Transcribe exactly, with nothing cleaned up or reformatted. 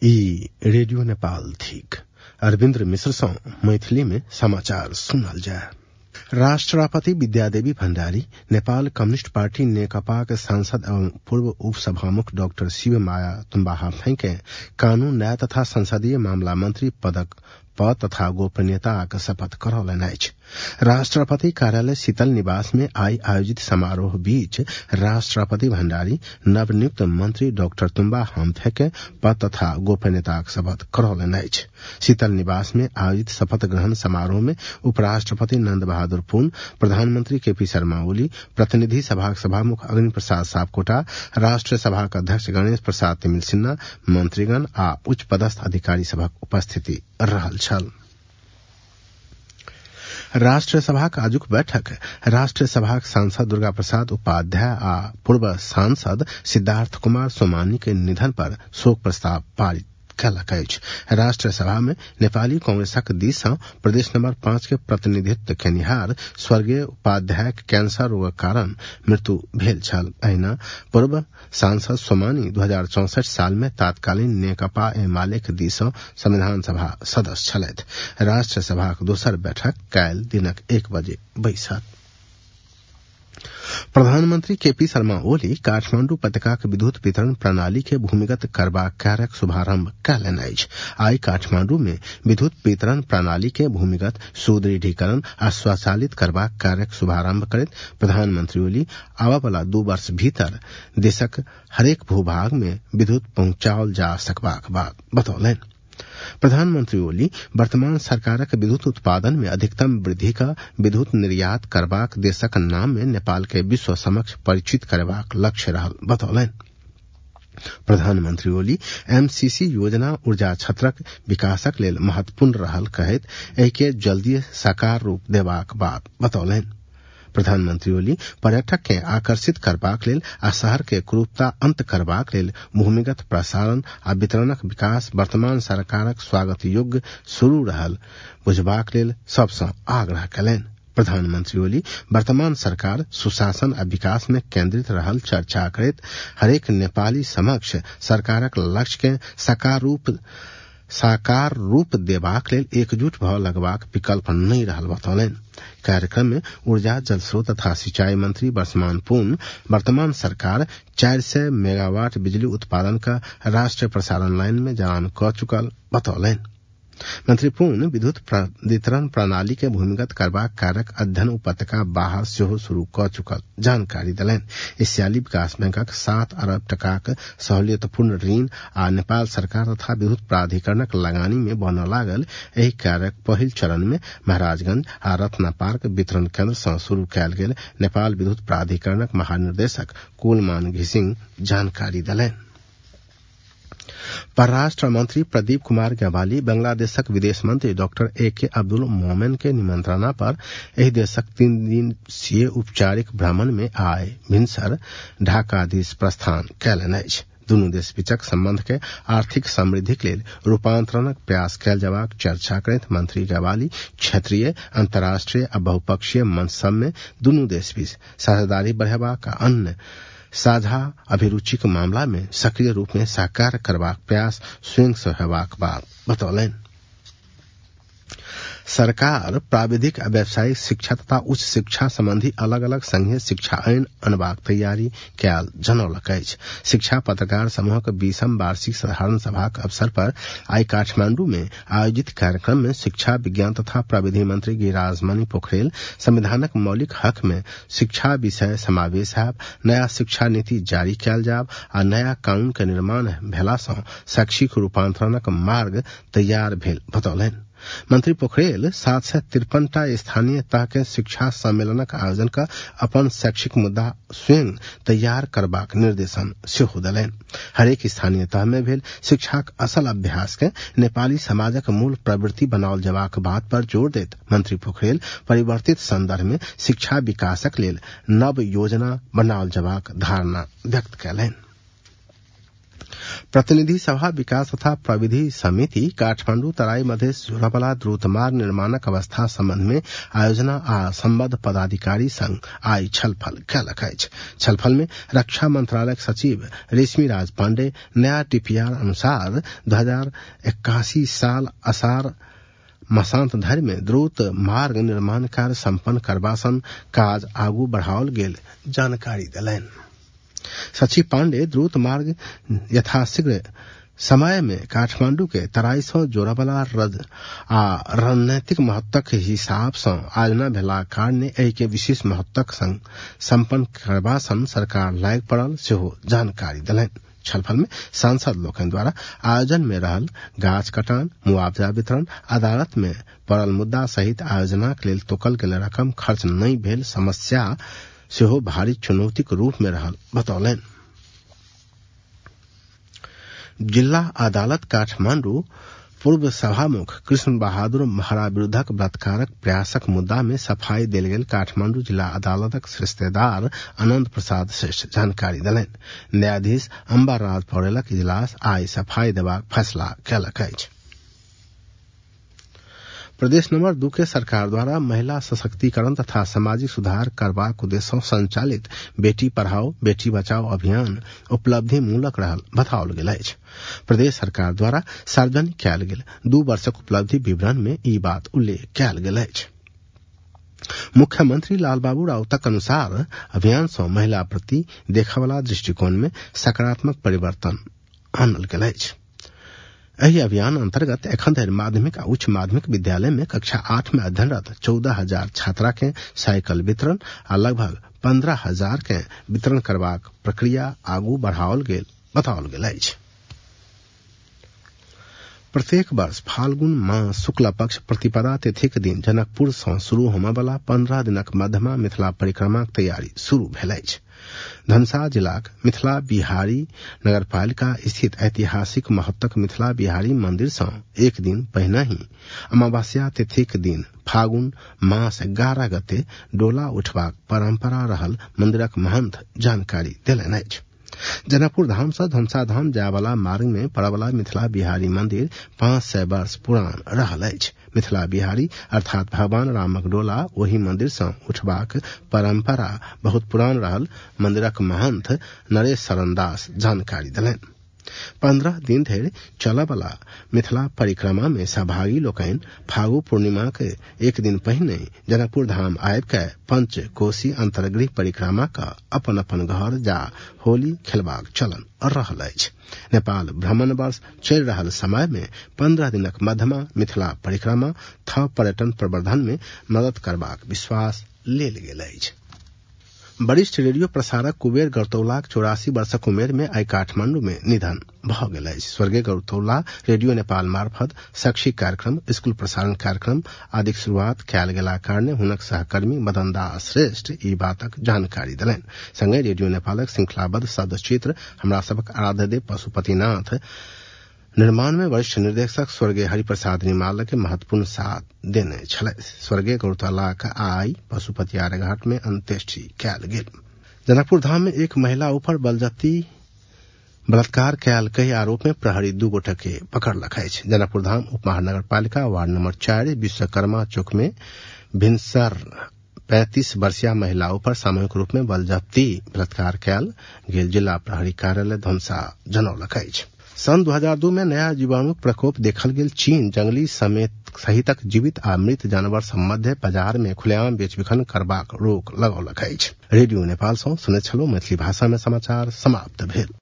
ई रेडियो नेपाल थीक अरविन्द्र मिश्र सँ मैथिली में समाचार सुनल जाय। राष्ट्रपति विद्यादेवी भण्डारी नेपाल कम्युनिष्ट पार्टी नेकपाक सांसद एवं पूर्व उपसभामुख डाक्टर शिवमाया तुम्बाहा के कानून न्याय तथा संसदीय मामला मंत्री पदक पद तथा गोपनीयताक शपथ करौलनि अछि। राष्ट्रपति कार्यालय शीतल निवास में आई आयोजित समारोह बीच राष्ट्रपति भण्डारी नवनियुक्त मंत्री डाक्टर तुम्बा हाम्फे के पद तथा गोपनीयताक शपथ करौलनि अछि। शीतल निवास में आयोजित शपथ ग्रहण समारोह में उपराष्ट्रपति नंद बहादुर पुन, प्रधानमंत्री केपी शर्मा ओली, प्रतिनिधि सभाक सभामुख अग्नि प्रसाद सापकोटा, राष्ट्रीय सभाक अध्यक्ष गणेश प्रसाद तिमिल सिन्हा, मंत्रीगण आ उच्च पदस्थ अधिकारी सभक उपस्थिति रहल छल। राष्ट्रीय सभाक आजुक बैठक राष्ट्रीय सभाक सांसद दुर्गा प्रसाद उपाध्याय आ पूर्व सांसद सिद्धार्थ कुमार सोमानी के निधन पर शोक प्रस्ताव पारित कयलक अछि। राष्ट्रीय सभा में नेपाली कांग्रेसक दिस सँ प्रदेश नंबर पांच के प्रतिनिधित्व केनिहार स्वर्गीय उपाध्याय कैंसर रोगक कारण मृत्यु भेल छल। अहिना पूर्व सांसद सोमानी दू हजार चौसठ साल में तत्कालीन नेकपा एमाले के दिस सँ संविधान सभा सदस्य छलथि। राष्ट्रीय सभाक दोसर बैठक काल्हि दिनक एक बजे बैसत। प्रधानमंत्री केपी शर्मा ओली काठमांडू उपत्यकाक विद्युत वितरण प्रणाली के भूमिगत करबाक कार्यक शुभारंभ कयलनि अछि। आई काठमांडू में विद्युत वितरण प्रणाली के भूमिगत सुदृढ़ीकरण आ स्वचालित करबाक कार्यक शुभारंभ करैत प्रधानमंत्री ओली आबय वाला दू वर्ष भीतर देशक हरेक भूभाग में विद्युत पहुंचाओल जा सकबाक बात बतौलनि। प्रधानमंत्री ओली वर्तमान सरकारक विद्युत उत्पादन में अधिकतम वृद्धि का विद्युत निर्यात करबाक देशक नाम में नेपाल के विश्व समक्ष परिचित करबाक लक्ष्य रहल बतौलनि। प्रधानमंत्री ओली एमसीसी योजना ऊर्जा क्षेत्रक विकासक लेल महत्वपूर्ण रहल कहैत एहि के जल्दी साकार रूप देबाक बात बतौलनि। प्रधानमंत्री ओली पर्यटक के आकर्षित करबाक लेल आ शहर के कुरूपता अंत करबाक लेल भूमिगत प्रसारण आ वितरणक विकास वर्तमान सरकारक स्वागत योग्य शुरू रहल बुझबाक लेल सबसँ आग्रह कयलनि। प्रधानमंत्री ओली वर्तमान सरकार सुशासन आ विकास में केंद्रित रहल चर्चा करैत हरेक नेपाली समक्ष सरकारक लक्ष्य के साकार रूप साकार रूप देबाक लेल एकजुट भ लगबाक विकल्प नहीं रहल बतौलनि। कार्यक्रम में ऊर्जा जल स्रोत तथा सिंचाई मंत्री वर्षमान पुन वर्तमान सरकार चार सौ मेगावाट बिजली उत्पादन का राष्ट्रीय प्रसारण लाइन में जवान क चुकल बतौलनि। मंत्री पुन विद्युत वितरण प्रणाली के भूमिगत करबाक कार्यक अध्ययन उपत्यका बाहर सेहो शुरू क चुकल जानकारी देलनि। एशियाली विकास बैंकक सात अरब टकाक सहूलियतपूर्ण ऋण आ नेपाल सरकार तथा विद्युत प्राधिकरणक लगानी में बनऽ लागल एहि कार्यक पहिल चरण में महाराजगंज आ रत्ना पार्क वितरण केंद्र सँ शुरू कयल गेल नेपाल विद्युत प्राधिकरणक महानिर्देशक कुलमान घिसिंग जानकारी देलनि। परराष्ट्र मंत्री प्रदीप कुमार ग्यावाली बांग्लादेशक विदेश मंत्री डॉक्टर ए के अब्दुल मोमेन के निमंत्रणा पर एहि देशक तीन दिवसीय औपचारिक भ्रमण में आइ भिनसर ढाका दिस प्रस्थान कयलनि अछि। दुनू देश बीचक संबंध के आर्थिक समृद्धिक लेल रूपांतरणक प्रयास कयल जयबाक चर्चा करैत मंत्री ग्यावाली क्षेत्रीय अंतर्राष्ट्रीय आ बहुपक्षीय मंच सब में दुनू देश बीच साझेदारी बढ़ेबाक आ अन्य साझा अभिरुचिक मामला में सक्रिय रूप में साकार करबाक प्रयास स्वयं से हेबाक बात बतौलनि। सरकार प्राविधिक आ व्यावसायिक शिक्षा तथा उच्च शिक्षा संबंधी अलग अलग संघीय शिक्षा आइन अनबाक तैयारी कयल जनौलक अछि। शिक्षा पत्रकार समूहक बीसम वार्षिक साधारण सभाक अवसर पर आई काठमांडू में आयोजित कार्यक्रम में शिक्षा विज्ञान तथा प्रविधि मंत्री गिरिराज मणि पोखरेल संविधानक मौलिक हक में शिक्षा विषय समावेश हैब, नया शिक्षा नीति जारी कयल जाब आ नया कानून के निर्माण भेला सँ शैक्षिक रूपांतरणक मार्ग तैयार भेल बतौलनि। मंत्री पोखरेल सात सौ तिरपन टा स्थानीय तह के शिक्षा सम्मेलनक आयोजन का अपन शैक्षिक मुद्दा स्वयं तैयार करबाक निर्देशन सेहो देलनि। हरेक स्थानीय तह में भेल शिक्षाक असल अभ्यास के नेपाली समाजक मूल प्रवृत्ति बनाओल जबाक बात पर जोर दैत मंत्री पोखरेल परिवर्तित संदर्भ में शिक्षा विकासक लेल नव योजना बनाओल जबाक धारणा व्यक्त कयलनि। प्रतिनिधि सभा विकास तथा प्रविधि समिति काठमांडू तराई मधेश झोराबला द्रुतमार्ग निर्माणक अवस्था संबंध में आयोजना आ संबद्ध पदाधिकारी संग आई छलफल कयलक अछि। छलफल में रक्षा मंत्रालय सचिव रेशमी राज पांडे नया टीपीआर अनुसार दो हजार इक्यासी साल असार मसांत धरि में द्रुत मार्ग निर्माण कार्य संपन्न करबासन काज आगू बढ़ाओल गेल जानकारी देलनि। सचिव पांडे द्रुत मार्ग यथाशीघ्र समय में काठमांडू के तराई से जोराबला रज आ रणनीतिक महत्वक हिसाब से आयोजना भेला कारण एहि के विशेष महत्वक संग संपन्न करबासन सरकार लायक पड़ल सेहो जानकारी देलनि। छलफल में सांसद लोकनि द्वारा आयोजन में रहल गाछ कटान, मुआवजा वितरण, अदालत में पड़ल मुद्दा सहित आयोजनाक लेल तोकल गेल रकम खर्च नहीं भेल समस्या सेहो भारी चुनौतीक रूप में रहल बतौलनि। जिला अदालत काठमांडू पूर्व सभामुख कृष्ण बहादुर महरा विरुद्धक बलात्कारक प्रयासक मुद्दा में सफाई देल गेल काठमांडू जिला अदालतक रिश्तेदार अनंत प्रसाद श्रेष्ठ जानकारी देलनि। न्यायाधीश अंबर राज पौड़ेलक इजलास आई सफाई देबाक फैसला कयलक अछि। प्रदेश नंबर दू के सरकार द्वारा महिला सशक्तिकरण तथा सामाजिक सुधार करबाक उद्देश्य संचालित बेटी पढ़ाओ बेटी बचाओ अभियान उपलब्धि मूलक रहल बताओल गेल अछि। प्रदेश सरकार द्वारा सार्वजनिक कयल गेल दू वर्षक उपलब्धि विवरण में ई बात उल्लेख कयल गेल अछि। मुख्यमंत्री लालबाबू राउतक अनुसार अभियान से महिला प्रति देखयवला दृष्टिकोण में सकारात्मक परिवर्तन आनल गेल अछि। एहि अभियान अंतर्गत एखन धरि माध्यमिक आ उच्च माध्यमिक विद्यालय में कक्षा आठ में अध्ययनरत चौदह हजार छात्रा के साइकिल वितरण आ लगभग पंद्रह हजार के वितरण करबाक प्रक्रिया आगू बढ़ाओल गेल बताओल गेल अछि। प्रत्येक वर्ष फाल्गुन मास शुक्ल पक्ष प्रतिपदा तिथिक दिन जनकपुर से शुरू होमय वाला पंद्रह दिनक मध्यमा मिथिला परिक्रमाक तैयारी शुरू भेल अछि। धनसा जिलाक मिथिला बिहारी नगरपालिका स्थित ऐतिहासिक महत्वक मिथिला बिहारी मंदिर से एक दिन पहिने ही अमावस्या तिथिक दिन फागुन मास ग्यारह गते डोला उठबाक परंपरा रहल मंदिरक महंत जानकारी देलनि अछि। जनकपुर धाम से धमसा धाम जाय वाला मार्ग में पड़य वाला मिथिला बिहारी मंदिर पांच सौ वर्ष पुरान रहल अछि। मिथिला बिहारी अर्थात भगवान रामक डोला ओही मंदिर से उठबाक परंपरा बहुत पुरान रहल मंदिरक महंत नरेश शरण दास जानकारी देलनि। पंद्रह दिन धरि चलय वाला मिथिला परिक्रमा में सहभागी लोकनि फागु पूर्णिमा के एक दिन पहिने जनकपुर धाम आबि के पंच कोसी अंतर्गृह परिक्रमा का अपन अपन घर जा होली खेलबाक चलन रहल अछि। नेपाल भ्रमण वर्ष चलि रहल समय में पंद्रह दिनक मध्यमा मिथिला परिक्रमा थप पर्यटन प्रवर्धन में मदद करबाक विश्वास लेल गेल अछि। वरिष्ठ रेडियो प्रसारक कुबेर गौरतौलाक चौरासी वर्षक उमेर में आई काठमांडू में निधन भ गेल अछि। स्वर्गीय गौरतौला रेडियो नेपाल मार्फत शैक्षिक कार्यक्रम, स्कूल प्रसारण कार्यक्रम आदिक शुरुआत कयल गेला कारणे हुनक सहकर्मी मदन दास श्रेष्ठ ई बातक जानकारी देलनि। संगे रेडियो नेपालक श्रृंखलाबद्ध शब्दचित्र हमरा सबक आराध्यदेव पशुपतिनाथ निर्माण में वरिष्ठ निर्देशक स्वर्गीय हरिप्रसाद निमाल के महत्वपूर्ण साथ देने छल। स्वर्गीय गौरतौला का आई पशुपति आर्यघाट में अंत्येष्टि कयल गेल। जनकपुर धाम में एक महिला ऊपर बलजती बलात्कार कयल कई आरोप में प्रहरी दू गोटे के पकड़लक अछि। जनकपुर धाम उप महानगर पालिका वार्ड नंबर चार विश्वकर्मा चौक में भिनसर पैंतीस वर्षीय महिला ऊपर सामूहिक रूप में बलजती बलात्कार कयल गेल जिला प्रहरी कार्यालय धमसा जनौलक अछि। सन दो हज़ार दो में नया जीवाणु प्रकोप देखल गेल चीन जंगली समेत सहितक जीवित आ मृत जानवर संबंधी बाजार में खुलेआम बेचबिखन करबाक रोक लगौलक अछि। रेडियो नेपाल सँ सुनैत छलहुँ मैथिली भाषा में समाचार समाप्त भेल।